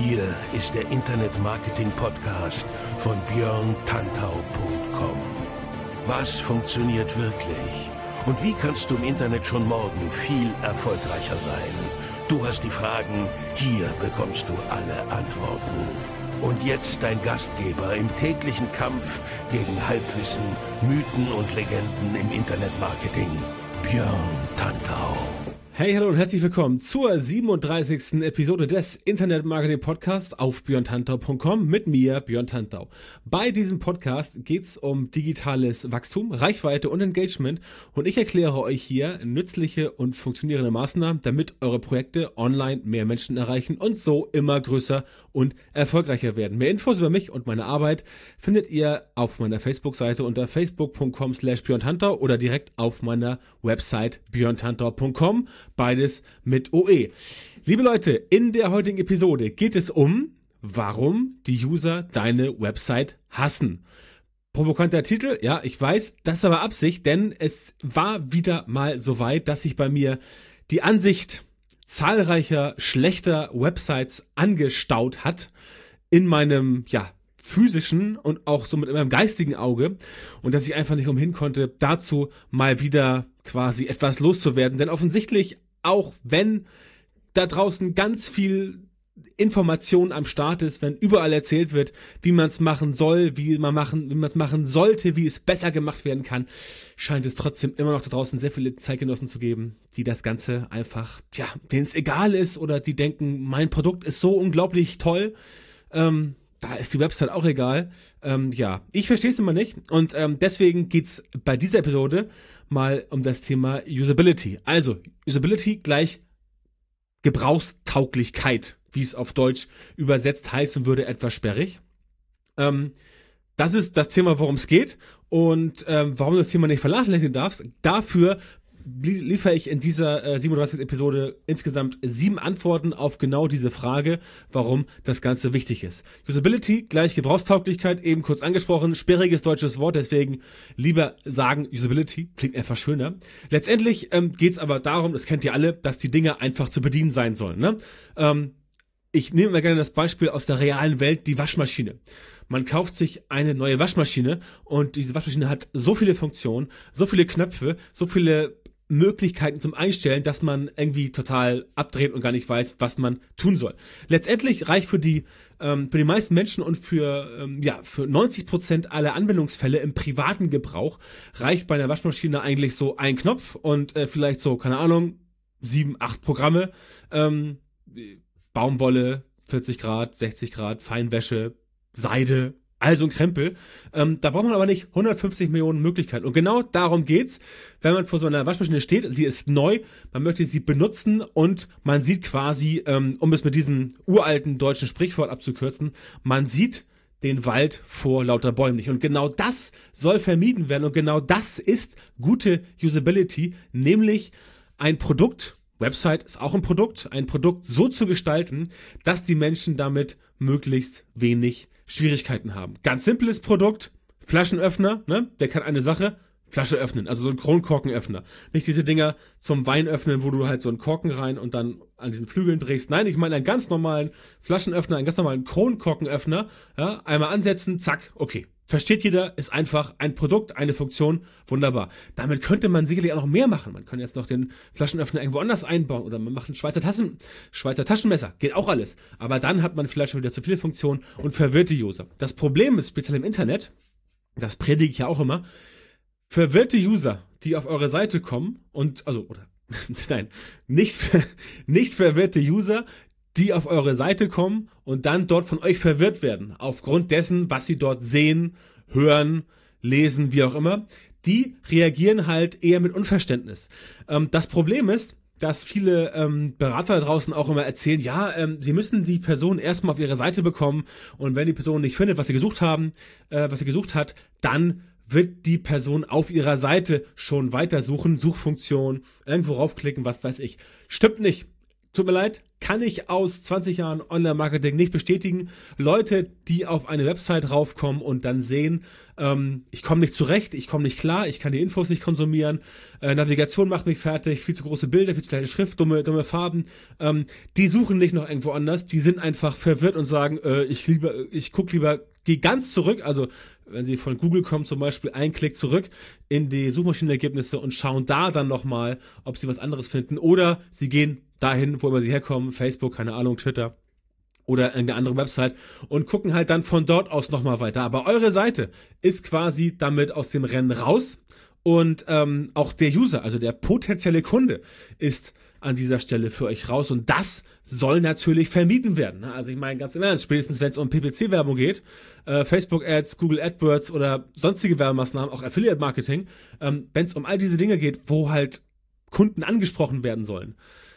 Hier ist der Internet-Marketing-Podcast von björntantau.com. Was funktioniert wirklich? Und wie kannst du im Internet schon morgen viel erfolgreicher sein? Du hast die Fragen, hier bekommst du alle Antworten. Und jetzt dein Gastgeber im täglichen Kampf gegen Halbwissen, Mythen und Legenden im Internetmarketing, Björn Tantau. Hey, hallo und herzlich willkommen zur 37. Episode des Internet-Marketing-Podcasts auf björntantau.com mit mir, Björn Tantau. Bei diesem Podcast geht's um digitales Wachstum, Reichweite und Engagement und ich erkläre euch hier nützliche und funktionierende Maßnahmen, damit eure Projekte online mehr Menschen erreichen und so immer größer und erfolgreicher werden. Mehr Infos über mich und meine Arbeit findet ihr auf meiner Facebook-Seite unter facebook.com/björntantau oder direkt auf meiner Website björntantau.com. Beides mit OE. Liebe Leute, in der heutigen Episode geht es um, warum die User deine Website hassen. Provokanter Titel, ja, ich weiß, das ist aber Absicht, denn es war wieder mal so weit, dass sich bei mir die Ansicht zahlreicher schlechter Websites angestaut hat in meinem, physischen und auch so mit meinem geistigen Auge und dass ich einfach nicht umhin konnte, dazu mal wieder quasi etwas loszuwerden. Denn offensichtlich, auch wenn da draußen ganz viel Information am Start ist, wenn überall erzählt wird, wie man es machen soll, wie man es machen sollte, wie es besser gemacht werden kann, scheint es trotzdem immer noch da draußen sehr viele Zeitgenossen zu geben, die das Ganze einfach, denen es egal ist oder die denken, mein Produkt ist so unglaublich toll, da ist die Website auch egal. Ich verstehe es immer nicht und deswegen geht's bei dieser Episode mal um das Thema Usability. Also Usability gleich Gebrauchstauglichkeit, wie es auf Deutsch übersetzt heißen würde, etwas sperrig. Das ist das Thema, worum es geht und warum du das Thema nicht vernachlässigen darfst. Dafür liefere ich in dieser 37. Episode insgesamt 7 Antworten auf genau diese Frage, warum das Ganze wichtig ist. Usability gleich Gebrauchstauglichkeit, eben kurz angesprochen, sperriges deutsches Wort, deswegen lieber sagen Usability, klingt einfach schöner. Letztendlich geht's aber darum, das kennt ihr alle, dass die Dinge einfach zu bedienen sein sollen. Ne? Ich nehme mal gerne das Beispiel aus der realen Welt, die Waschmaschine. Man kauft sich eine neue Waschmaschine und diese Waschmaschine hat so viele Funktionen, so viele Knöpfe, so viele Möglichkeiten zum Einstellen, dass man irgendwie total abdreht und gar nicht weiß, was man tun soll. Letztendlich reicht für die meisten Menschen und für 90% aller Anwendungsfälle im privaten Gebrauch reicht bei einer Waschmaschine eigentlich so ein Knopf und vielleicht so, 7, 8 Programme, Baumwolle, 40 Grad, 60 Grad, Feinwäsche, Seide, also ein Krempel. Da braucht man aber nicht 150 Millionen Möglichkeiten. Und genau darum geht's, wenn man vor so einer Waschmaschine steht. Sie ist neu, man möchte sie benutzen und man sieht quasi, um es mit diesem uralten deutschen Sprichwort abzukürzen, man sieht den Wald vor lauter Bäumen nicht. Und genau das soll vermieden werden. Und genau das ist gute Usability, nämlich ein Produkt, Website ist auch ein Produkt so zu gestalten, dass die Menschen damit möglichst wenig Schwierigkeiten haben. Ganz simples Produkt, Flaschenöffner, ne? Der kann eine Sache, Flasche öffnen, also so ein Kronkorkenöffner. Nicht diese Dinger zum Wein öffnen, wo du halt so einen Korken rein und dann an diesen Flügeln drehst. Nein, ich meine einen ganz normalen Flaschenöffner, einen ganz normalen Kronkorkenöffner, einmal ansetzen, zack, okay. Versteht jeder, ist einfach ein Produkt, eine Funktion, wunderbar. Damit könnte man sicherlich auch noch mehr machen. Man könnte jetzt noch den Flaschenöffner irgendwo anders einbauen oder man macht ein Schweizer Taschenmesser, geht auch alles. Aber dann hat man vielleicht schon wieder zu viele Funktionen und verwirrt die User. Das Problem ist, speziell im Internet, das predige ich ja auch immer, verwirrte User, die auf eure Seite kommen nicht verwirrte User, die auf eure Seite kommen und dann dort von euch verwirrt werden, aufgrund dessen, was sie dort sehen, hören, lesen, wie auch immer, die reagieren halt eher mit Unverständnis. Das Problem ist, dass viele Berater da draußen auch immer erzählen, sie müssen die Person erstmal auf ihre Seite bekommen und wenn die Person nicht findet, was sie gesucht hat, dann wird die Person auf ihrer Seite schon weitersuchen, Suchfunktion, irgendwo raufklicken, was weiß ich. Stimmt nicht. tut mir leid, kann ich aus 20 Jahren Online-Marketing nicht bestätigen. Leute, die auf eine Website raufkommen und dann sehen, ich komme nicht zurecht, ich komme nicht klar, ich kann die Infos nicht konsumieren, Navigation macht mich fertig, viel zu große Bilder, viel zu kleine Schrift, dumme Farben, die suchen nicht noch irgendwo anders, die sind einfach verwirrt und sagen, ich gucke lieber, gehe ganz zurück, also wenn sie von Google kommen zum Beispiel, einen Klick zurück in die Suchmaschinenergebnisse und schauen da dann nochmal, ob sie was anderes finden, oder sie gehen dahin, wo immer sie herkommen, Facebook, keine Ahnung, Twitter oder eine andere Website und gucken halt dann von dort aus nochmal weiter. Aber eure Seite ist quasi damit aus dem Rennen raus und auch der User, also der potenzielle Kunde, ist an dieser Stelle für euch raus und das soll natürlich vermieden werden. Also ich meine ganz im Ernst, spätestens wenn es um PPC-Werbung geht, Facebook-Ads, Google AdWords oder sonstige Werbemaßnahmen, auch Affiliate-Marketing, wenn es um all diese Dinge geht, wo halt Kunden angesprochen werden sollen,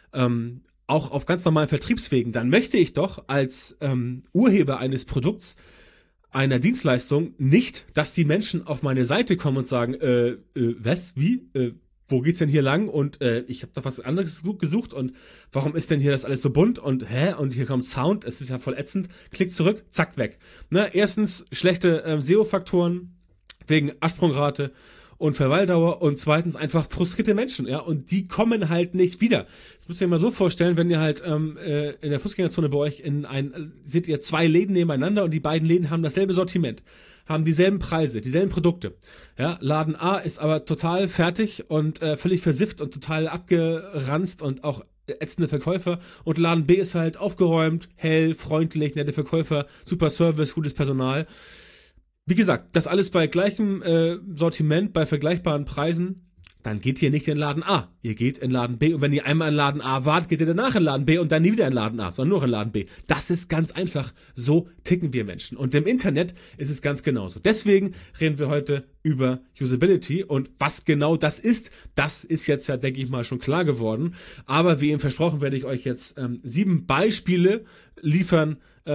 auch auf ganz normalen Vertriebswegen, dann möchte ich doch als Urheber eines Produkts, einer Dienstleistung nicht, dass die Menschen auf meine Seite kommen und sagen, was, wie, wo geht's denn hier lang und ich habe doch was anderes gesucht und warum ist denn hier das alles so bunt und und hier kommt Sound, es ist ja voll ätzend, klick zurück, zack, weg. Ne? Erstens schlechte SEO-Faktoren wegen Absprungrate und Verweildauer und zweitens einfach frustrierte Menschen, ja, und die kommen halt nicht wieder. Das müsst ihr euch mal so vorstellen, wenn ihr halt in der Fußgängerzone bei euch seht ihr 2 Läden nebeneinander und die beiden Läden haben dasselbe Sortiment, haben dieselben Preise, dieselben Produkte. Ja, Laden A ist aber total fertig und völlig versifft und total abgeranzt und auch ätzende Verkäufer und Laden B ist halt aufgeräumt, hell, freundlich, nette Verkäufer, super Service, gutes Personal. Wie gesagt, das alles bei gleichem Sortiment, bei vergleichbaren Preisen, dann geht ihr nicht in Laden A. Ihr geht in Laden B und wenn ihr einmal in Laden A wart, geht ihr danach in Laden B und dann nie wieder in Laden A, sondern nur in Laden B. Das ist ganz einfach. So ticken wir Menschen. Und im Internet ist es ganz genauso. Deswegen reden wir heute über Usability und was genau das ist jetzt ja, denke ich mal, schon klar geworden. Aber wie eben versprochen, werde ich euch jetzt 7 Beispiele liefern,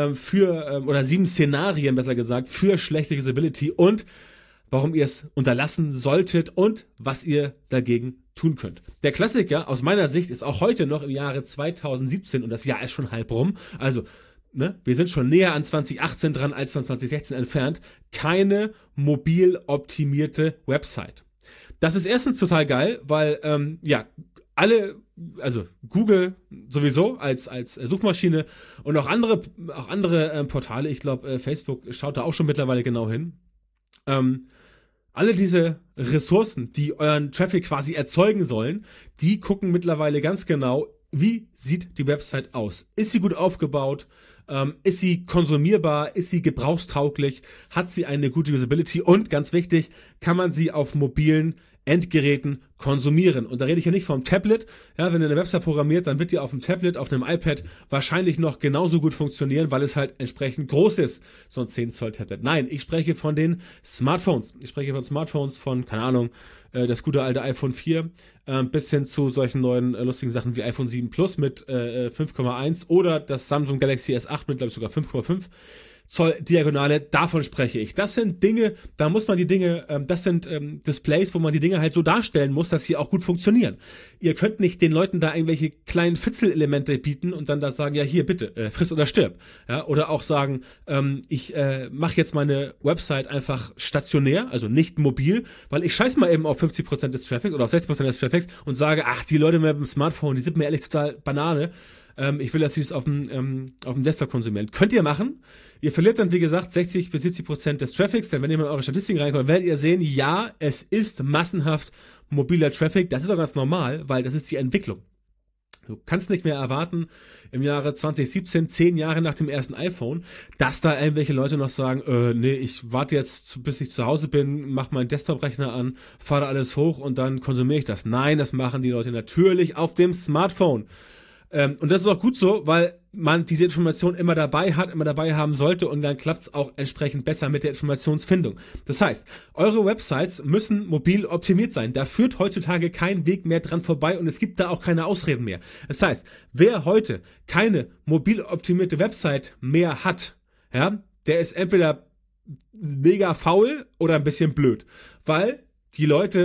oder 7 Szenarien, besser gesagt, für schlechte Usability und warum ihr es unterlassen solltet und was ihr dagegen tun könnt. Der Klassiker aus meiner Sicht ist auch heute noch im Jahre 2017 und das Jahr ist schon halb rum, also wir sind schon näher an 2018 dran als von 2016 entfernt, keine mobil optimierte Website. Das ist erstens total geil, weil also Google sowieso als Suchmaschine und auch andere Portale, ich glaube Facebook schaut da auch schon mittlerweile genau hin, alle diese Ressourcen, die euren Traffic quasi erzeugen sollen, die gucken mittlerweile ganz genau, wie sieht die Website aus? Ist sie gut aufgebaut? Ist sie konsumierbar? Ist sie gebrauchstauglich? Hat sie eine gute Usability? Und ganz wichtig, kann man sie auf mobilen Endgeräten konsumieren. Und da rede ich ja nicht vom Tablet. Ja, wenn ihr eine Website programmiert, dann wird die auf dem Tablet, auf einem iPad wahrscheinlich noch genauso gut funktionieren, weil es halt entsprechend groß ist. So ein 10 Zoll Tablet. Nein, ich spreche von den Smartphones. Ich spreche von Smartphones von, keine Ahnung, das gute alte iPhone 4 bis hin zu solchen neuen lustigen Sachen wie iPhone 7 Plus mit 5,1 oder das Samsung Galaxy S8 mit, glaube ich, sogar 5,5 Zoll Diagonale, davon spreche ich. Das sind Dinge, da muss man die Dinge, das sind Displays, wo man die Dinge halt so darstellen muss, dass sie auch gut funktionieren. Ihr könnt nicht den Leuten da irgendwelche kleinen Fitzelelemente bieten und dann da sagen, ja hier bitte, friss oder stirb. Ja, oder auch sagen, ich mache jetzt meine Website einfach stationär, also nicht mobil, weil ich scheiß mal eben auf 50% des Traffics oder auf 60% des Traffics und sage, ach, die Leute mit dem Smartphone, die sind mir ehrlich total Banane. Ich will, dass sie es auf dem Desktop konsumieren. Könnt ihr machen. Ihr verliert dann, wie gesagt, 60-70% des Traffics. Denn wenn ihr mal in eure Statistiken reinkommt, werdet ihr sehen, ja, es ist massenhaft mobiler Traffic. Das ist auch ganz normal, weil das ist die Entwicklung. Du kannst nicht mehr erwarten, im Jahre 2017, 10 Jahre nach dem ersten iPhone, dass da irgendwelche Leute noch sagen, nee, ich warte jetzt, bis ich zu Hause bin, mach meinen Desktop-Rechner an, fahre alles hoch und dann konsumiere ich das. Nein, das machen die Leute natürlich auf dem Smartphone. Und das ist auch gut so, weil man diese Information immer dabei hat, immer dabei haben sollte und dann klappt es auch entsprechend besser mit der Informationsfindung. Das heißt, eure Websites müssen mobil optimiert sein. Da führt heutzutage kein Weg mehr dran vorbei und es gibt da auch keine Ausreden mehr. Das heißt, wer heute keine mobil optimierte Website mehr hat, ja, der ist entweder mega faul oder ein bisschen blöd, weil die Leute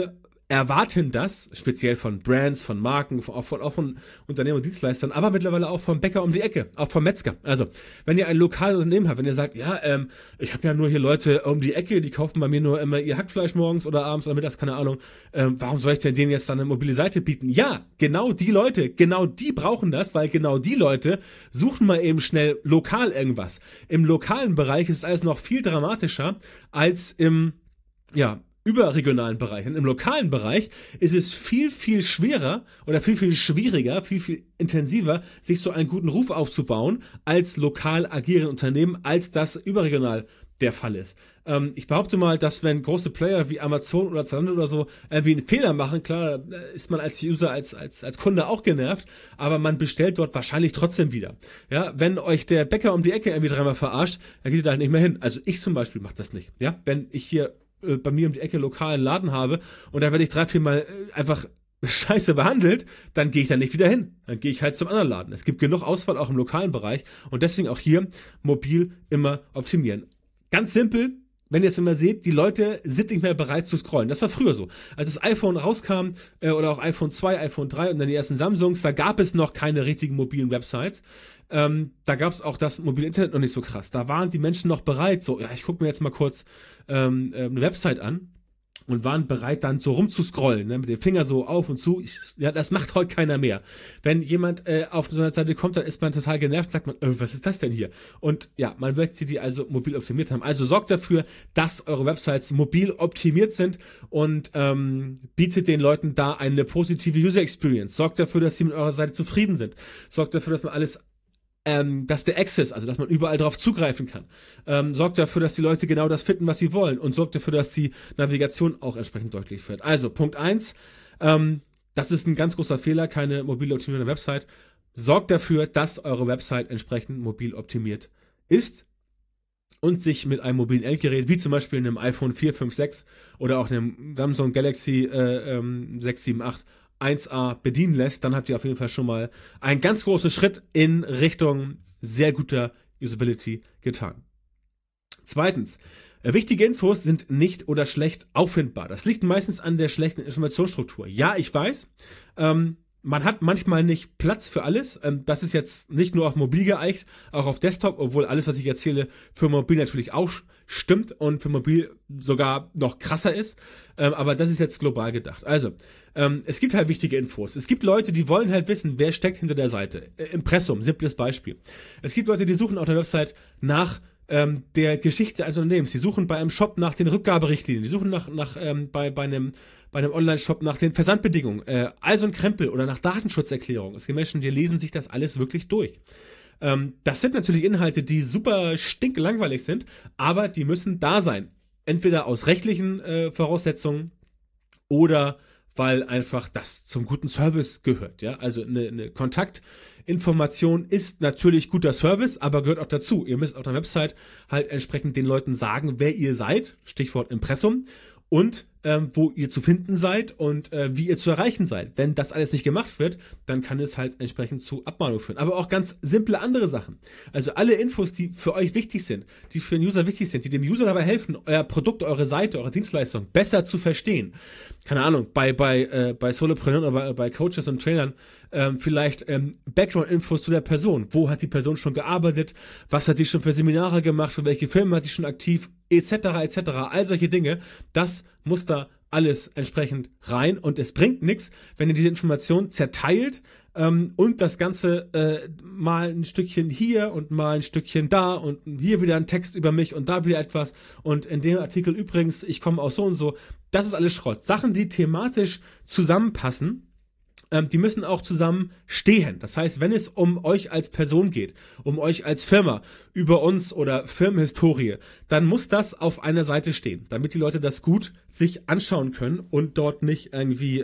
erwarten das, speziell von Brands, von Marken, auch von Unternehmen und Dienstleistern, aber mittlerweile auch vom Bäcker um die Ecke, auch vom Metzger. Also, wenn ihr ein lokales Unternehmen habt, wenn ihr sagt, ja, ich habe ja nur hier Leute um die Ecke, die kaufen bei mir nur immer ihr Hackfleisch morgens oder abends oder mittags, keine Ahnung, warum soll ich denn denen jetzt dann eine mobile Seite bieten? Ja, genau die Leute, genau die brauchen das, weil genau die Leute suchen mal eben schnell lokal irgendwas. Im lokalen Bereich ist alles noch viel dramatischer als im, überregionalen Bereich. Und im lokalen Bereich ist es viel, viel schwerer oder viel, viel schwieriger, viel, viel intensiver, sich so einen guten Ruf aufzubauen als lokal agierende Unternehmen, als das überregional der Fall ist. Ich behaupte mal, dass wenn große Player wie Amazon oder Zalando oder so irgendwie einen Fehler machen, klar, ist man als User, als Kunde auch genervt, aber man bestellt dort wahrscheinlich trotzdem wieder. Ja, wenn euch der Bäcker um die Ecke irgendwie dreimal verarscht, dann geht ihr da halt nicht mehr hin. Also ich zum Beispiel mache das nicht. Ja, wenn ich hier bei mir um die Ecke lokalen Laden habe und da werde ich 3-4 Mal einfach scheiße behandelt, dann gehe ich da nicht wieder hin. Dann gehe ich halt zum anderen Laden. Es gibt genug Auswahl auch im lokalen Bereich und deswegen auch hier mobil immer optimieren. Ganz simpel, wenn ihr es immer seht, die Leute sind nicht mehr bereit zu scrollen. Das war früher so. Als das iPhone rauskam, oder auch iPhone 2, iPhone 3 und dann die ersten Samsungs, da gab es noch keine richtigen mobilen Websites. Da gab es auch das mobile Internet noch nicht so krass. Da waren die Menschen noch bereit, so, ja, ich gucke mir jetzt mal kurz eine Website an und waren bereit, dann so rumzuscrollen, ne, mit dem Finger so auf und zu. Das macht heute keiner mehr. Wenn jemand auf so einer Seite kommt, dann ist man total genervt, sagt man, was ist das denn hier? Und ja, man möchte die also mobil optimiert haben. Also sorgt dafür, dass eure Websites mobil optimiert sind und bietet den Leuten da eine positive User Experience. Sorgt dafür, dass sie mit eurer Seite zufrieden sind. Sorgt dafür, dass man alles dass der Access, also dass man überall drauf zugreifen kann, sorgt dafür, dass die Leute genau das finden, was sie wollen und sorgt dafür, dass die Navigation auch entsprechend deutlich wird. Also Punkt 1, das ist ein ganz großer Fehler, keine mobil optimierte Website. Sorgt dafür, dass eure Website entsprechend mobil optimiert ist und sich mit einem mobilen Endgerät, wie zum Beispiel einem iPhone 4, 5, 6 oder auch einem Samsung Galaxy 6, 7, 8 1A bedienen lässt, dann habt ihr auf jeden Fall schon mal einen ganz großen Schritt in Richtung sehr guter Usability getan. Zweitens, wichtige Infos sind nicht oder schlecht auffindbar. Das liegt meistens an der schlechten Informationsstruktur. Ja, ich weiß, man hat manchmal nicht Platz für alles. Das ist jetzt nicht nur auf mobil geeicht, auch auf Desktop, obwohl alles, was ich erzähle, für mobil natürlich auch stimmt und für mobil sogar noch krasser ist. Aber das ist jetzt global gedacht. Also, es gibt halt wichtige Infos. Es gibt Leute, die wollen halt wissen, wer steckt hinter der Seite. Impressum, simples Beispiel. Es gibt Leute, die suchen auf der Website nach der Geschichte eines Unternehmens. Die suchen bei einem Shop nach den Rückgaberichtlinien. Die suchen bei einem Online-Shop nach den Versandbedingungen. Also ein Krempel oder nach Datenschutzerklärung. Es gibt Menschen, die lesen sich das alles wirklich durch. Das sind natürlich Inhalte, die super stinklangweilig sind, aber die müssen da sein. Entweder aus rechtlichen Voraussetzungen oder weil einfach das zum guten Service gehört. Ja, also eine Kontaktinformation ist natürlich guter Service, aber gehört auch dazu. Ihr müsst auf der Website halt entsprechend den Leuten sagen, wer ihr seid, Stichwort Impressum, und wo ihr zu finden seid und wie ihr zu erreichen seid. Wenn das alles nicht gemacht wird, dann kann es halt entsprechend zu Abmahnung führen. Aber auch ganz simple andere Sachen. Also alle Infos, die für euch wichtig sind, die für den User wichtig sind, die dem User dabei helfen, euer Produkt, eure Seite, eure Dienstleistung besser zu verstehen. Keine Ahnung, bei Solopreneuren oder bei Coaches und Trainern vielleicht Background-Infos zu der Person. Wo hat die Person schon gearbeitet? Was hat die schon für Seminare gemacht? Für welche Firmen hat die schon aktiv? Etc. etc. All solche Dinge. Das muss da alles entsprechend rein und es bringt nichts, wenn ihr diese Information zerteilt und das Ganze mal ein Stückchen hier und mal ein Stückchen da und hier wieder ein Text über mich und da wieder etwas und in dem Artikel übrigens, ich komme aus so und so. Das ist alles Schrott. Sachen, die thematisch zusammenpassen, die müssen auch zusammen stehen. Das heißt, wenn es um euch als Person geht, um euch als Firma, über uns oder Firmenhistorie, dann muss das auf einer Seite stehen, damit die Leute das gut sich anschauen können und dort nicht irgendwie,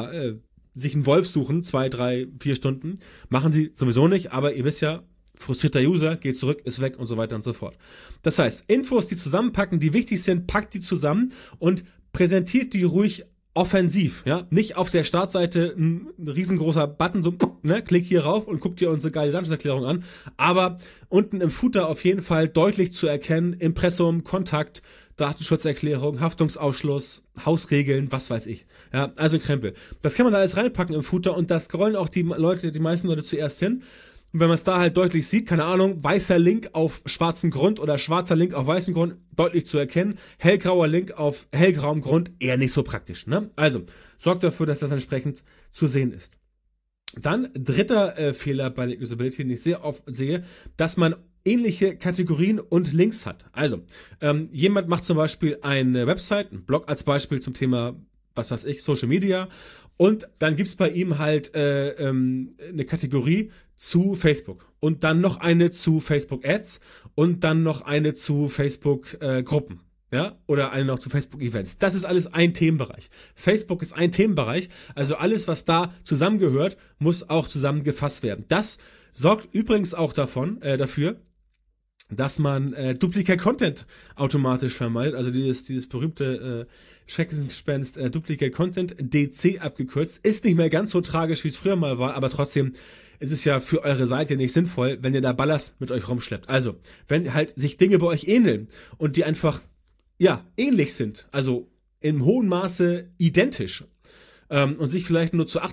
sich einen Wolf suchen, 2, 3, 4 Stunden. Machen sie sowieso nicht, aber ihr wisst ja, frustrierter User, geht zurück, ist weg und so weiter und so fort. Das heißt, Infos, die zusammenpacken, die wichtig sind, packt die zusammen und präsentiert die ruhig offensiv, ja, nicht auf der Startseite ein riesengroßer Button, so, ne, klick hier rauf und guck dir unsere geile Datenschutzerklärung an, aber unten im Footer auf jeden Fall deutlich zu erkennen, Impressum, Kontakt, Datenschutzerklärung, Haftungsausschluss, Hausregeln, was weiß ich. Ja, also ein Krempel. Das kann man da alles reinpacken im Footer und da scrollen auch die meisten Leute zuerst hin. Und wenn man es da halt deutlich sieht, keine Ahnung, weißer Link auf schwarzem Grund oder schwarzer Link auf weißem Grund, deutlich zu erkennen, hellgrauer Link auf hellgrauem Grund, eher nicht so praktisch, ne? Also, sorgt dafür, dass das entsprechend zu sehen ist. Dann dritter Fehler bei der Usability, den ich sehr oft sehe, dass man ähnliche Kategorien und Links hat. Also, jemand macht zum Beispiel eine Website, einen Blog als Beispiel zum Thema, was weiß ich, Social Media, und dann gibt's bei ihm halt eine Kategorie zu Facebook und dann noch eine zu Facebook Ads und dann noch eine zu Facebook Gruppen. Ja, oder eine noch zu Facebook-Events. Das ist alles ein Themenbereich. Facebook ist ein Themenbereich, also alles, was da zusammengehört, muss auch zusammengefasst werden. Das sorgt übrigens auch dafür, dass man Duplicate Content automatisch vermeidet, also dieses berühmte Schreckensgespenst Duplicate Content, DC abgekürzt, ist nicht mehr ganz so tragisch, wie es früher mal war, aber trotzdem ist es ja für eure Seite nicht sinnvoll, wenn ihr da Ballast mit euch rumschleppt. Also, wenn halt sich Dinge bei euch ähneln und die einfach ähnlich sind, also im hohen Maße identisch und sich vielleicht nur zu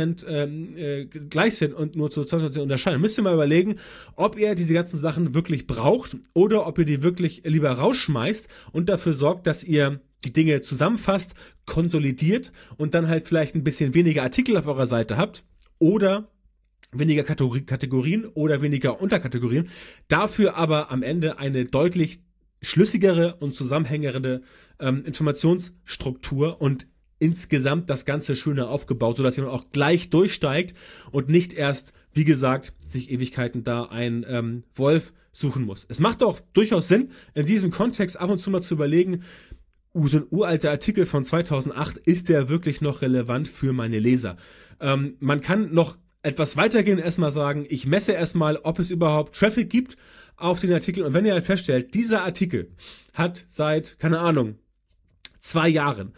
80% gleich sind und nur zu 20% unterscheiden, müsst ihr mal überlegen, ob ihr diese ganzen Sachen wirklich braucht oder ob ihr die wirklich lieber rausschmeißt und dafür sorgt, dass ihr die Dinge zusammenfasst, konsolidiert und dann halt vielleicht ein bisschen weniger Artikel auf eurer Seite habt oder weniger Kategorien oder weniger Unterkategorien, dafür aber am Ende eine deutlich schlüssigere und zusammenhängende Informationsstruktur und insgesamt das Ganze schöner aufgebaut, sodass jemand auch gleich durchsteigt und nicht erst, wie gesagt, sich Ewigkeiten da ein Wolf suchen muss. Es macht auch durchaus Sinn, in diesem Kontext ab und zu mal zu überlegen, so ein uralter Artikel von 2008, ist der wirklich noch relevant für meine Leser? Man kann noch etwas weitergehen, erstmal sagen, ich messe erstmal, ob es überhaupt Traffic gibt auf den Artikel. Und wenn ihr halt feststellt, dieser Artikel hat seit, keine Ahnung, 2 Jahren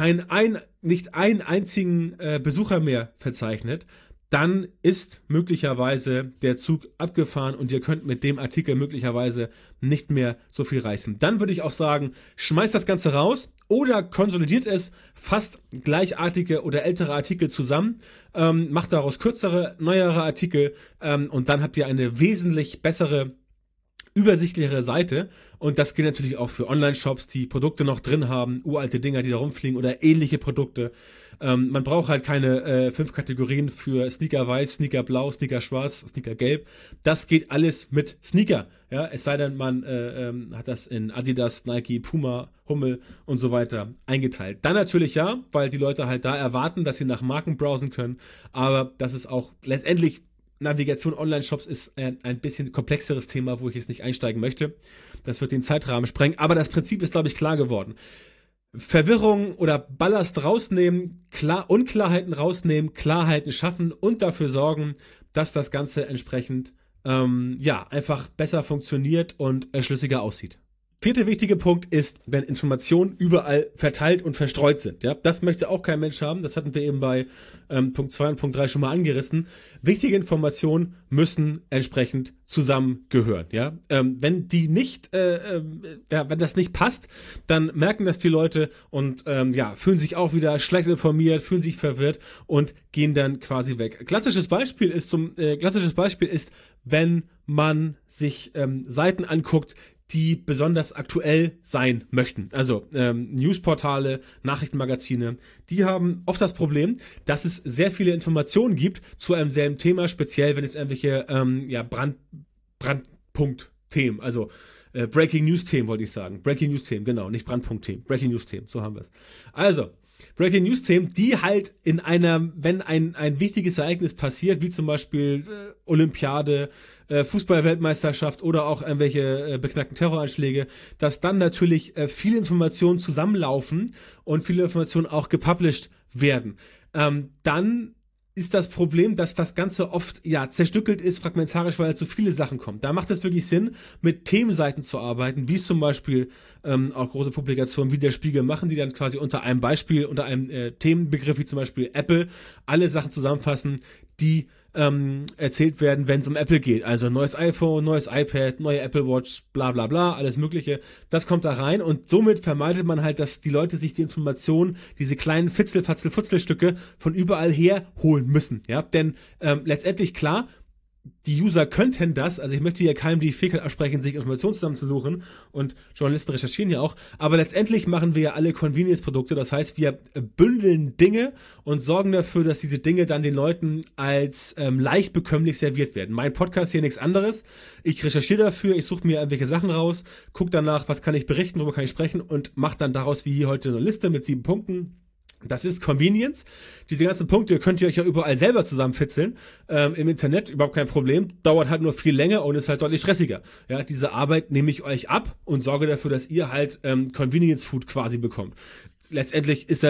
nicht einen einzigen Besucher mehr verzeichnet, dann ist möglicherweise der Zug abgefahren und ihr könnt mit dem Artikel möglicherweise nicht mehr so viel reißen. Dann würde ich auch sagen, schmeißt das Ganze raus oder konsolidiert es, fasst gleichartige oder ältere Artikel zusammen, macht daraus kürzere, neuere Artikel und dann habt ihr eine wesentlich bessere, übersichtlichere Seite. Und das gilt natürlich auch für Online-Shops, die Produkte noch drin haben, uralte Dinger, die da rumfliegen oder ähnliche Produkte. Man braucht halt keine 5 Kategorien für Sneaker weiß, Sneaker blau, Sneaker schwarz, Sneaker gelb. Das geht alles mit Sneaker. Ja, es sei denn, man hat das in Adidas, Nike, Puma, Hummel und so weiter eingeteilt. Dann natürlich ja, weil die Leute halt da erwarten, dass sie nach Marken browsen können. Aber das ist auch letztendlich Navigation Online-Shops ist ein bisschen komplexeres Thema, wo ich jetzt nicht einsteigen möchte. Das wird den Zeitrahmen sprengen. Aber das Prinzip ist, glaube ich, klar geworden. Verwirrung oder Ballast rausnehmen, Unklarheiten rausnehmen, Klarheiten schaffen und dafür sorgen, dass das Ganze entsprechend einfach besser funktioniert und schlüssiger aussieht. 4. wichtige Punkt ist, wenn Informationen überall verteilt und verstreut sind. Ja, das möchte auch kein Mensch haben. Das hatten wir eben bei Punkt 2 und Punkt 3 schon mal angerissen. Wichtige Informationen müssen entsprechend zusammengehören. Ja, wenn die nicht, wenn das nicht passt, dann merken das die Leute und fühlen sich auch wieder schlecht informiert, fühlen sich verwirrt und gehen dann quasi weg. Klassisches Beispiel ist, wenn man sich Seiten anguckt, die besonders aktuell sein möchten. Also Newsportale, Nachrichtenmagazine, die haben oft das Problem, dass es sehr viele Informationen gibt zu einem selben Thema, speziell wenn es irgendwelche Brandpunkt-Themen, also Breaking News-Themen wollte ich sagen. Breaking News-Themen, genau, nicht Brandpunkt-Themen. Breaking News-Themen, so haben wir es. Also, Breaking News-Themen, die halt wenn ein wichtiges Ereignis passiert, wie zum Beispiel Olympiade, Fußball-Weltmeisterschaft oder auch irgendwelche beknackten Terroranschläge, dass dann natürlich viele Informationen zusammenlaufen und viele Informationen auch gepublished werden. Dann ist das Problem, dass das Ganze oft zerstückelt ist, fragmentarisch, weil halt so viele Sachen kommen. Da macht es wirklich Sinn, mit Themenseiten zu arbeiten, wie es zum Beispiel auch große Publikationen wie der Spiegel machen, die dann quasi unter einem Beispiel, unter einem Themenbegriff wie zum Beispiel Apple, alle Sachen zusammenfassen, die erzählt werden, wenn es um Apple geht. Also neues iPhone, neues iPad, neue Apple Watch, bla bla bla, alles mögliche. Das kommt da rein und somit vermeidet man halt, dass die Leute sich die Informationen, diese kleinen Futzelstücke von überall her holen müssen. Ja, denn letztendlich klar, die User könnten das, also ich möchte hier keinem die Fähigkeit absprechen, sich Informationen zusammenzusuchen und Journalisten recherchieren ja auch, aber letztendlich machen wir ja alle Convenience-Produkte, das heißt, wir bündeln Dinge und sorgen dafür, dass diese Dinge dann den Leuten als leicht bekömmlich serviert werden. Mein Podcast hier nichts anderes, ich recherchiere dafür, ich suche mir irgendwelche Sachen raus, gucke danach, was kann ich berichten, worüber kann ich sprechen und mache dann daraus wie hier heute eine Liste mit 7 Punkten. Das ist Convenience. Diese ganzen Punkte könnt ihr euch ja überall selber zusammenfitzeln. Im Internet überhaupt kein Problem. Dauert halt nur viel länger und ist halt deutlich stressiger. Ja, diese Arbeit nehme ich euch ab und sorge dafür, dass ihr halt Convenience Food quasi bekommt. Letztendlich ist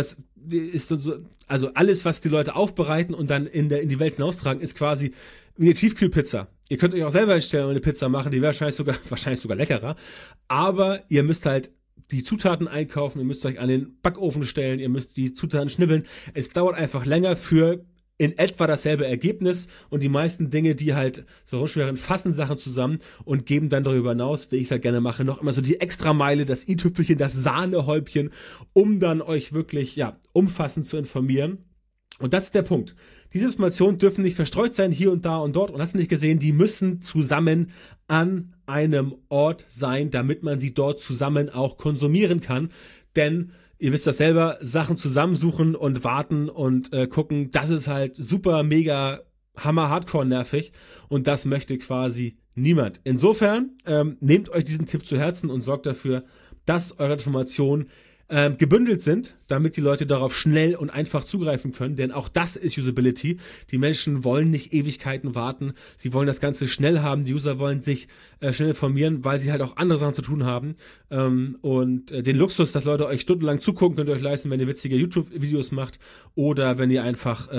so, also alles, was die Leute aufbereiten und dann in die Welt hinaustragen, ist quasi wie eine Tiefkühlpizza. Ihr könnt euch auch selber einstellen und eine Pizza machen, die wäre wahrscheinlich sogar leckerer. Aber ihr müsst halt die Zutaten einkaufen, ihr müsst euch an den Backofen stellen, ihr müsst die Zutaten schnibbeln. Es dauert einfach länger für in etwa dasselbe Ergebnis und die meisten Dinge, die halt so rumschweren, fassen Sachen zusammen und geben dann darüber hinaus, wie ich es halt gerne mache, noch immer so die Extrameile, das i-Tüpfelchen, das Sahnehäubchen, um dann euch wirklich, ja, umfassend zu informieren. Und das ist der Punkt. Diese Informationen dürfen nicht verstreut sein, hier und da und dort. Und hast du nicht gesehen, die müssen zusammen an einem Ort sein, damit man sie dort zusammen auch konsumieren kann. Denn ihr wisst das selber, Sachen zusammensuchen und warten und gucken, das ist halt super, mega, hammer, hardcore nervig. Und das möchte quasi niemand. Insofern nehmt euch diesen Tipp zu Herzen und sorgt dafür, dass eure Informationen gebündelt sind, damit die Leute darauf schnell und einfach zugreifen können, denn auch das ist Usability. Die Menschen wollen nicht Ewigkeiten warten, sie wollen das Ganze schnell haben, die User wollen sich schnell informieren, weil sie halt auch andere Sachen zu tun haben und den Luxus, dass Leute euch stundenlang zugucken, könnt ihr euch leisten, wenn ihr witzige YouTube-Videos macht oder wenn ihr einfach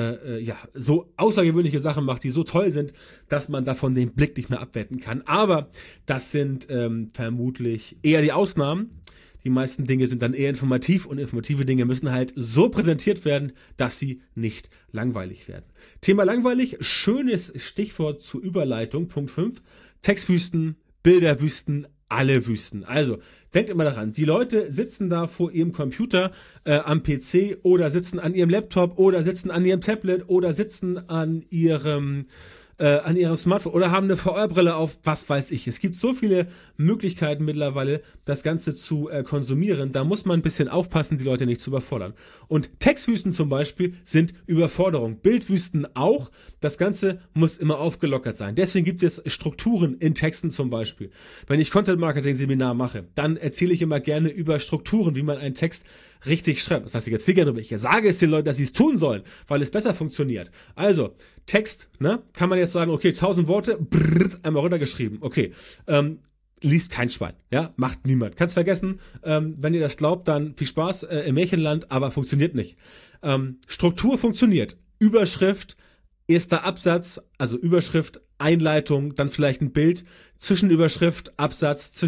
so außergewöhnliche Sachen macht, die so toll sind, dass man davon den Blick nicht mehr abwenden kann. Aber das sind vermutlich eher die Ausnahmen. Die meisten Dinge sind dann eher informativ und informative Dinge müssen halt so präsentiert werden, dass sie nicht langweilig werden. Thema langweilig, schönes Stichwort zur Überleitung, Punkt 5, Textwüsten, Bilderwüsten, alle Wüsten. Also, denkt immer daran, die Leute sitzen da vor ihrem Computer am PC oder sitzen an ihrem Laptop oder sitzen an ihrem Tablet oder sitzen an ihrem Smartphone oder haben eine VR-Brille auf, was weiß ich. Es gibt so viele Möglichkeiten mittlerweile, das Ganze zu konsumieren. Da muss man ein bisschen aufpassen, die Leute nicht zu überfordern. Und Textwüsten zum Beispiel sind Überforderung. Bildwüsten auch. Das Ganze muss immer aufgelockert sein. Deswegen gibt es Strukturen in Texten zum Beispiel. Wenn ich Content-Marketing-Seminar mache, dann erzähle ich immer gerne über Strukturen, wie man einen Text richtig schreibt. Das heißt, ich erzähle gerne, ich sage es den Leuten, dass sie es tun sollen, weil es besser funktioniert. Also, Text, ne, kann man jetzt sagen, okay, 1000 Worte, einmal runtergeschrieben, okay, liest kein Schwein, ja, macht niemand. Kannst vergessen, wenn ihr das glaubt, dann viel Spaß im Märchenland, aber funktioniert nicht. Struktur funktioniert. Überschrift, erster Absatz, also Überschrift, Einleitung, dann vielleicht ein Bild, Zwischenüberschrift, Absatz,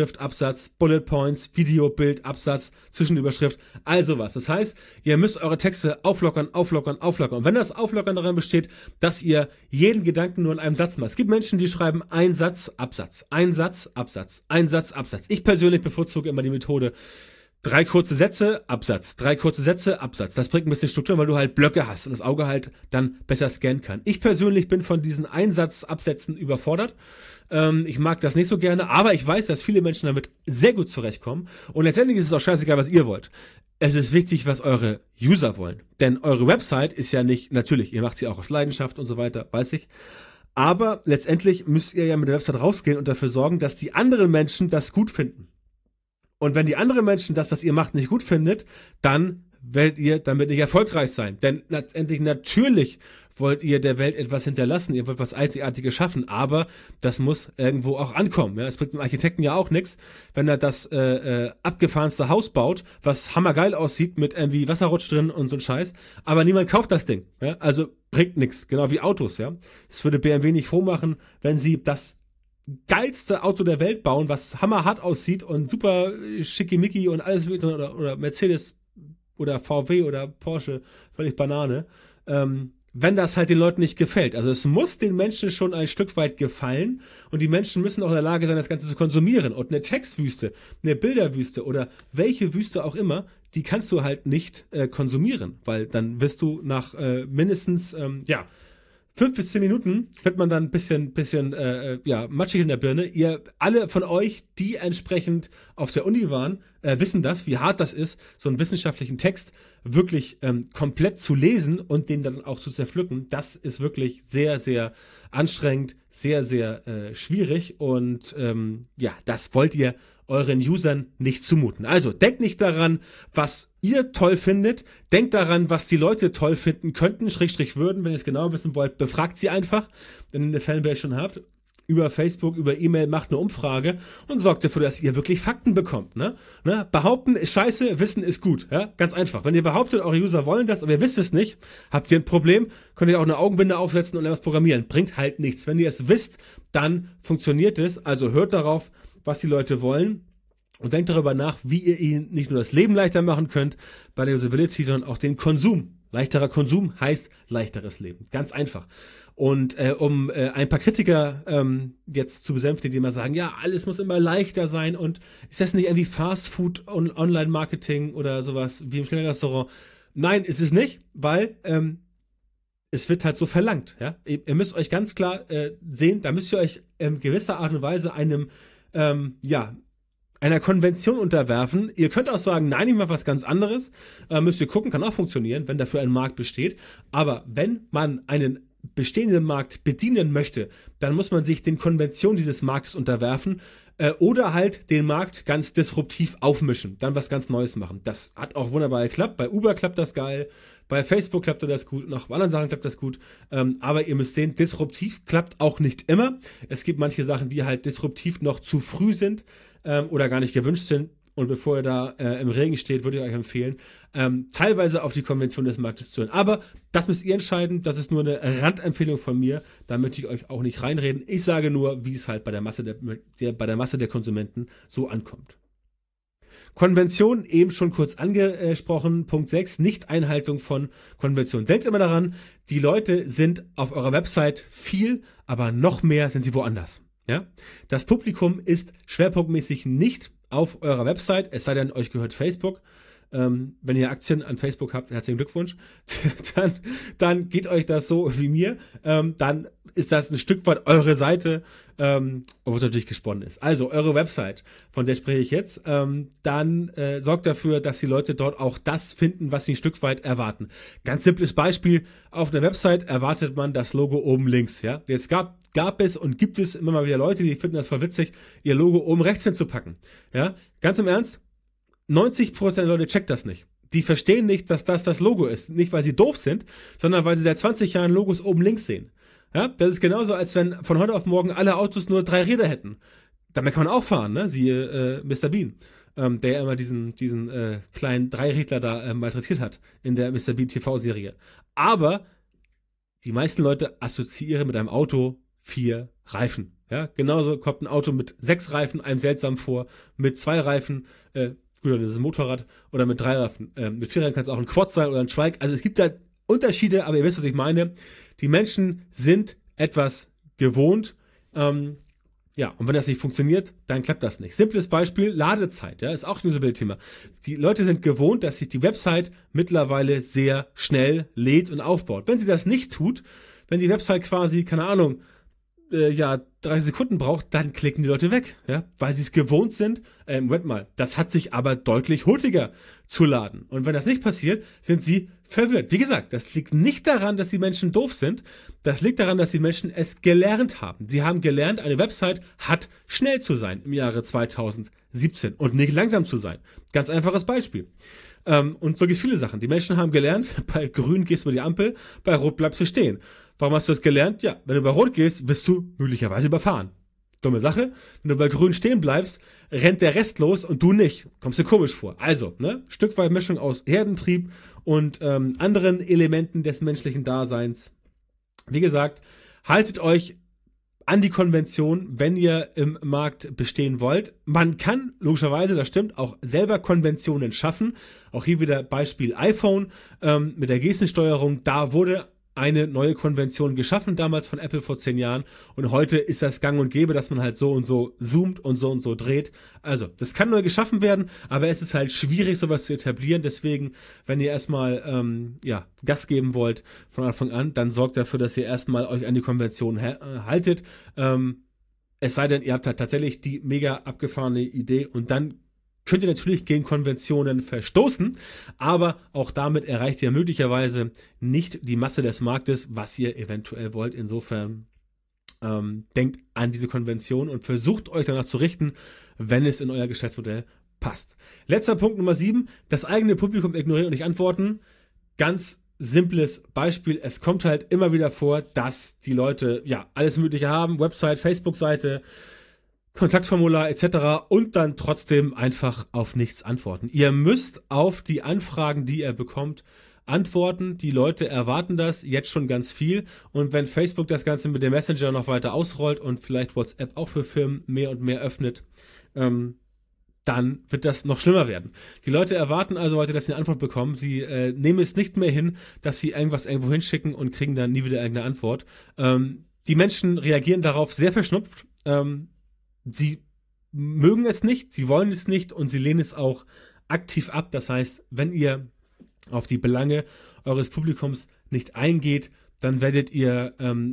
Bullet Points, Video, Bild, Absatz, Zwischenüberschrift, all sowas. Das heißt, ihr müsst eure Texte auflockern. Und wenn das Auflockern darin besteht, dass ihr jeden Gedanken nur in einem Satz macht. Es gibt Menschen, die schreiben ein Satz, Absatz, ein Satz, Absatz, ein Satz, Absatz. Ich persönlich bevorzuge immer die Methode 3 kurze Sätze, Absatz. 3 kurze Sätze, Absatz. Das bringt ein bisschen Struktur, weil du halt Blöcke hast und das Auge halt dann besser scannen kann. Ich persönlich bin von diesen Einsatzabsätzen überfordert. Ich mag das nicht so gerne, aber ich weiß, dass viele Menschen damit sehr gut zurechtkommen. Und letztendlich ist es auch scheißegal, was ihr wollt. Es ist wichtig, was eure User wollen. Denn eure Website ist ja nicht, natürlich, ihr macht sie auch aus Leidenschaft und so weiter, weiß ich. Aber letztendlich müsst ihr ja mit der Website rausgehen und dafür sorgen, dass die anderen Menschen das gut finden. Und wenn die anderen Menschen das, was ihr macht, nicht gut findet, dann werdet ihr damit nicht erfolgreich sein. Denn letztendlich natürlich wollt ihr der Welt etwas hinterlassen, ihr wollt was Einzigartiges schaffen, aber das muss irgendwo auch ankommen. Ja, es bringt dem Architekten ja auch nichts, wenn er das abgefahrenste Haus baut, was hammergeil aussieht, mit irgendwie Wasserrutsch drin und so ein Scheiß, aber niemand kauft das Ding. Ja, also bringt nichts, genau wie Autos. Ja, es würde BMW nicht froh machen, wenn sie das geilste Auto der Welt bauen, was hammerhart aussieht und super schickimicki und alles oder Mercedes oder VW oder Porsche, völlig Banane, wenn das halt den Leuten nicht gefällt. Also es muss den Menschen schon ein Stück weit gefallen und die Menschen müssen auch in der Lage sein, das Ganze zu konsumieren. Und eine Textwüste, eine Bilderwüste oder welche Wüste auch immer, die kannst du halt nicht konsumieren, weil dann wirst du nach mindestens 5 bis 10 Minuten wird man dann ein bisschen matschig in der Birne. Ihr alle von euch, die entsprechend auf der Uni waren, wissen das, wie hart das ist, so einen wissenschaftlichen Text wirklich komplett zu lesen und den dann auch zu zerpflücken. Das ist wirklich sehr, sehr anstrengend, sehr, sehr schwierig und das wollt ihr euren Usern nicht zumuten. Also denkt nicht daran, was ihr toll findet, denkt daran, was die Leute toll finden könnten, würden, wenn ihr es genau wissen wollt, befragt sie einfach, wenn ihr eine Fanbase schon habt, über Facebook, über E-Mail, macht eine Umfrage und sorgt dafür, dass ihr wirklich Fakten bekommt. Ne? Behaupten ist scheiße, Wissen ist gut. Ja? Ganz einfach. Wenn ihr behauptet, eure User wollen das, aber ihr wisst es nicht, habt ihr ein Problem, könnt ihr auch eine Augenbinde aufsetzen und etwas programmieren. Bringt halt nichts. Wenn ihr es wisst, dann funktioniert es. Also hört darauf, was die Leute wollen und denkt darüber nach, wie ihr ihnen nicht nur das Leben leichter machen könnt bei der Usability, sondern auch den Konsum. Leichterer Konsum heißt leichteres Leben. Ganz einfach. Und um ein paar Kritiker jetzt zu besänftigen, die immer sagen, ja, alles muss immer leichter sein und ist das nicht irgendwie Fast Food und Online-Marketing oder sowas wie im Schnellrestaurant? Nein, ist es nicht, weil es wird halt so verlangt. Ja? Ihr müsst euch ganz klar sehen, da müsst ihr euch in gewisser Art und Weise einer Konvention unterwerfen. Ihr könnt auch sagen, nein, ich mache was ganz anderes. Müsst ihr gucken, kann auch funktionieren, wenn dafür ein Markt besteht. Aber wenn man einen bestehenden Markt bedienen möchte, dann muss man sich den Konventionen dieses Marktes unterwerfen oder halt den Markt ganz disruptiv aufmischen, dann was ganz Neues machen. Das hat auch wunderbar geklappt. Bei Uber klappt das geil, bei Facebook klappt das gut, und auch bei anderen Sachen klappt das gut. Aber ihr müsst sehen, disruptiv klappt auch nicht immer. Es gibt manche Sachen, die halt disruptiv noch zu früh sind oder gar nicht gewünscht sind. Und bevor ihr da im Regen steht, würde ich euch empfehlen, teilweise auf die Konvention des Marktes zu hören. Aber das müsst ihr entscheiden. Das ist nur eine Randempfehlung von mir. Da möchte ich euch auch nicht reinreden. Ich sage nur, wie es halt bei der Masse der Konsumenten so ankommt. Konvention, eben schon kurz angesprochen. Punkt 6, Nicht-Einhaltung von Konventionen. Denkt immer daran, die Leute sind auf eurer Website viel, aber noch mehr sind sie woanders. Ja? Das Publikum ist schwerpunktmäßig nicht auf eurer Website, es sei denn, euch gehört Facebook. Wenn ihr Aktien an Facebook habt, herzlichen Glückwunsch. dann geht euch das so wie mir. Dann ist das ein Stück weit eure Seite, wo es natürlich gesponnen ist. Also eure Website, von der spreche ich jetzt. Dann sorgt dafür, dass die Leute dort auch das finden, was sie ein Stück weit erwarten. Ganz simples Beispiel, auf einer Website erwartet man das Logo oben links. Ja? Jetzt gab es und gibt es immer mal wieder Leute, die finden das voll witzig, ihr Logo oben rechts hinzupacken. Ja? Ganz im Ernst, 90% der Leute checkt das nicht. Die verstehen nicht, dass das Logo ist. Nicht, weil sie doof sind, sondern weil sie seit 20 Jahren Logos oben links sehen. Ja, das ist genauso, als wenn von heute auf morgen alle Autos nur 3 Räder hätten. Damit kann man auch fahren, ne? Siehe Mr. Bean, der ja immer diesen kleinen Dreirädler da malträtiert hat in der Mr. Bean TV-Serie. Aber die meisten Leute assoziieren mit einem Auto 4 Reifen. Ja, genauso kommt ein Auto mit 6 Reifen einem seltsam vor, mit 2 Reifen, gut, das ist ein Motorrad, oder mit 3 Reifen. Mit 4 Reifen kann es auch ein Quad sein oder ein Trike. Also es gibt da Unterschiede, aber ihr wisst, was ich meine. Die Menschen sind etwas gewohnt. Und wenn das nicht funktioniert, dann klappt das nicht. Simples Beispiel, Ladezeit, ja, ist auch ein Usability-Thema. Die Leute sind gewohnt, dass sich die Website mittlerweile sehr schnell lädt und aufbaut. Wenn sie das nicht tut, wenn die Website quasi, keine Ahnung, 30 Sekunden braucht, dann klicken die Leute weg, ja, weil sie es gewohnt sind. Moment mal, das hat sich aber deutlich hurtiger zu laden. Und wenn das nicht passiert, sind sie verwirrt. Wie gesagt, das liegt nicht daran, dass die Menschen doof sind. Das liegt daran, dass die Menschen es gelernt haben. Sie haben gelernt, eine Website hat schnell zu sein im Jahre 2017 und nicht langsam zu sein. Ganz einfaches Beispiel. Und so gibt es viele Sachen. Die Menschen haben gelernt, bei grün gehst du über die Ampel, bei rot bleibst du stehen. Warum hast du das gelernt? Ja, wenn du bei rot gehst, wirst du möglicherweise überfahren. Dumme Sache. Wenn du bei grün stehen bleibst, rennt der Rest los und du nicht. Kommst dir komisch vor. Also, Stück weit Mischung aus Herdentrieb und anderen Elementen des menschlichen Daseins. Wie gesagt, haltet euch an die Konvention, wenn ihr im Markt bestehen wollt. Man kann logischerweise, das stimmt, auch selber Konventionen schaffen. Auch hier wieder Beispiel iPhone mit der Gestensteuerung. Da wurde eine neue Konvention geschaffen, damals von Apple vor 10 Jahren. Und heute ist das gang und gäbe, dass man halt so und so zoomt und so dreht. Also, das kann neu geschaffen werden, aber es ist halt schwierig, sowas zu etablieren. Deswegen, wenn ihr erstmal Gas geben wollt von Anfang an, dann sorgt dafür, dass ihr erstmal euch an die Konvention haltet. Es sei denn, ihr habt halt tatsächlich die mega abgefahrene Idee und dann könnt ihr natürlich gegen Konventionen verstoßen, aber auch damit erreicht ihr möglicherweise nicht die Masse des Marktes, was ihr eventuell wollt. Insofern denkt an diese Konvention und versucht euch danach zu richten, wenn es in euer Geschäftsmodell passt. Letzter Punkt Nummer 7, das eigene Publikum ignorieren und nicht antworten. Ganz simples Beispiel, es kommt halt immer wieder vor, dass die Leute alles Mögliche haben, Website, Facebook-Seite, Kontaktformular etc. und dann trotzdem einfach auf nichts antworten. Ihr müsst auf die Anfragen, die ihr bekommt, antworten. Die Leute erwarten das jetzt schon ganz viel und wenn Facebook das Ganze mit dem Messenger noch weiter ausrollt und vielleicht WhatsApp auch für Firmen mehr und mehr öffnet, dann wird das noch schlimmer werden. Die Leute erwarten also heute, dass sie eine Antwort bekommen. Sie nehmen es nicht mehr hin, dass sie irgendwas irgendwo hinschicken und kriegen dann nie wieder irgendeine Antwort. Die Menschen reagieren darauf sehr verschnupft. Sie mögen es nicht, sie wollen es nicht und sie lehnen es auch aktiv ab. Das heißt, wenn ihr auf die Belange eures Publikums nicht eingeht, dann werdet ihr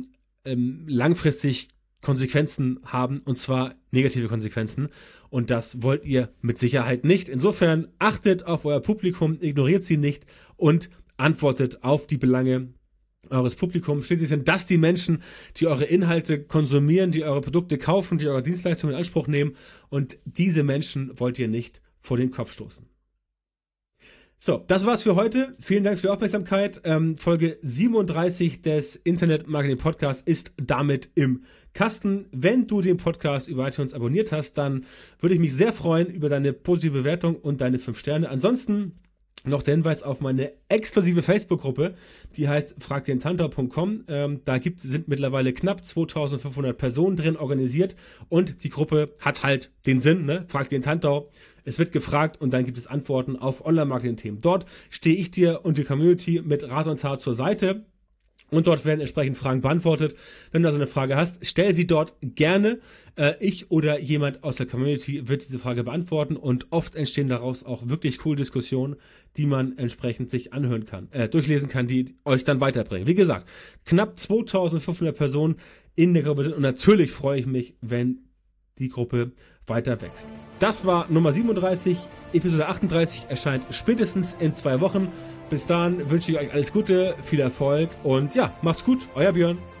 langfristig Konsequenzen haben, und zwar negative Konsequenzen. Und das wollt ihr mit Sicherheit nicht. Insofern achtet auf euer Publikum, ignoriert sie nicht und antwortet auf die Belange eures Publikums. Schließlich sind das die Menschen, die eure Inhalte konsumieren, die eure Produkte kaufen, die eure Dienstleistungen in Anspruch nehmen. Und diese Menschen wollt ihr nicht vor den Kopf stoßen. So, das war's für heute. Vielen Dank für die Aufmerksamkeit. Folge 37 des Internet Marketing Podcasts ist damit im Kasten. Wenn du den Podcast über iTunes abonniert hast, dann würde ich mich sehr freuen über deine positive Bewertung und deine 5 Sterne. Ansonsten noch der Hinweis auf meine exklusive Facebook-Gruppe, die heißt fragdentantau.com. Da sind mittlerweile knapp 2500 Personen drin organisiert und die Gruppe hat halt den Sinn, ne? Frag den Tantau. Es wird gefragt und dann gibt es Antworten auf Online-Marketing-Themen. Dort stehe ich dir und die Community mit Rat und Tat zur Seite. Und dort werden entsprechend Fragen beantwortet. Wenn du also eine Frage hast, stell sie dort gerne. Ich oder jemand aus der Community wird diese Frage beantworten und oft entstehen daraus auch wirklich coole Diskussionen, die man entsprechend sich anhören kann, durchlesen kann, die euch dann weiterbringen. Wie gesagt, knapp 2500 Personen in der Gruppe sind und natürlich freue ich mich, wenn die Gruppe weiter wächst. Das war Nummer 37, Episode 38 erscheint spätestens in 2 Wochen. Bis dahin wünsche ich euch alles Gute, viel Erfolg und ja, macht's gut, euer Björn.